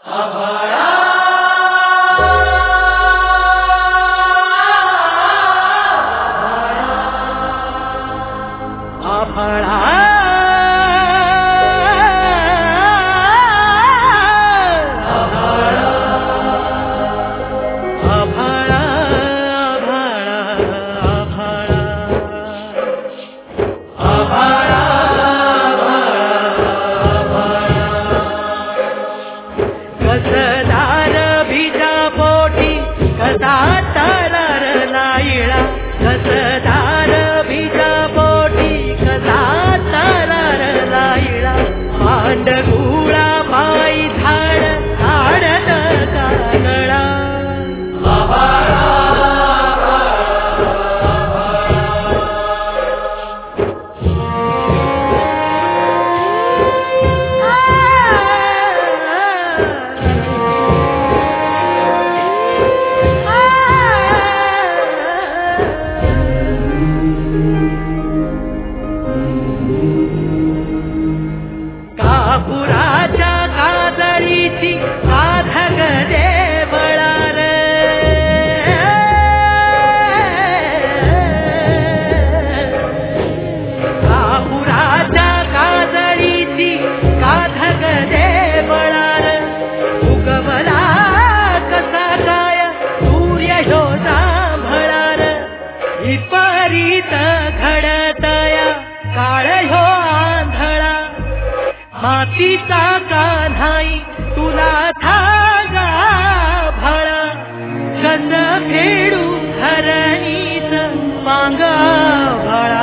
मातीचा कान्हाई तुला थागा भळा कस फेडू धरणीच मांगा भळा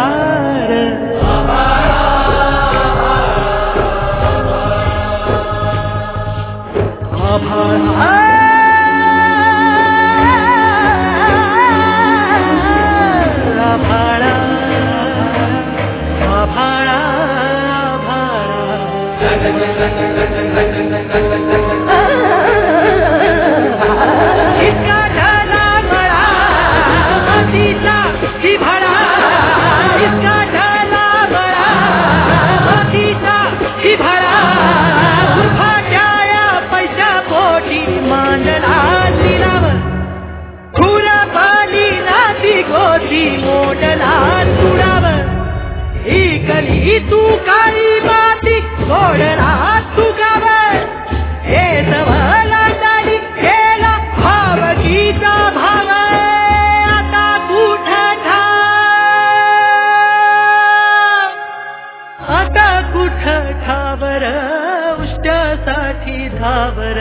इसका ढला बड़ा मातीचा ही भळा इसका ढला बड़ा मातीचा ही भळा उभाट्या पैसा पोटी मांडला तिलावर खुरा पाणी नाती गोती मोडला तुडावर ही कली तू काळी माती सोडला तू गावर हे सवला डाली गेला भावकीचा भाव आता कुठ ठावर उष्ट्यासाठी धावर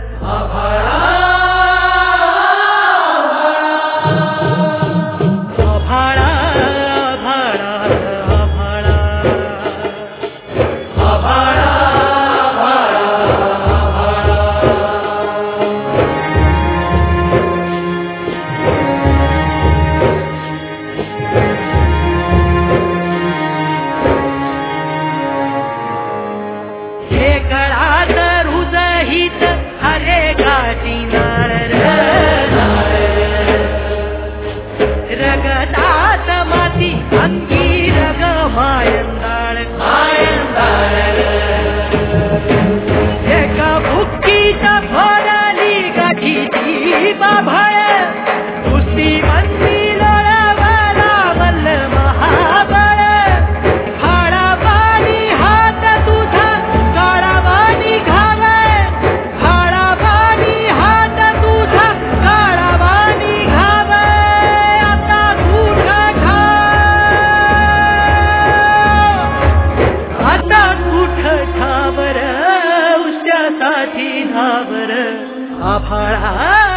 रगतात माती अंगी रग मायंदाळ एका भुक्कीचा फोडली गाठीची बाभळ कुस्ती मंदी लोळवला मल्ल महाबळ हाडाबाणी हात तुझा काळाबाणी घाव हाडाबाणी हात तुझा काळाबाणी घाव आता कुठ ठावर उष्ट्यासाठी धावर आभाळा